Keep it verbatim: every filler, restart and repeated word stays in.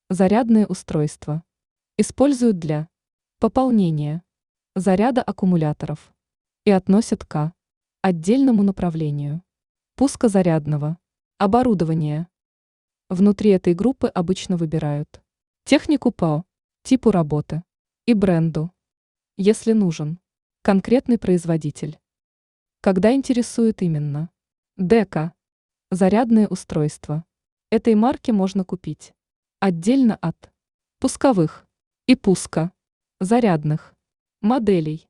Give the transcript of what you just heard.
Зарядные устройства. Используют для пополнения заряда аккумуляторов и относят к отдельному направлению пуска зарядного оборудования. Внутри этой группы обычно выбирают технику по типу работы и бренду, если нужен конкретный производитель. Когда интересует именно ДЭКА, зарядные устройства этой марки можно купить отдельно от пусковых и пуска зарядных моделей.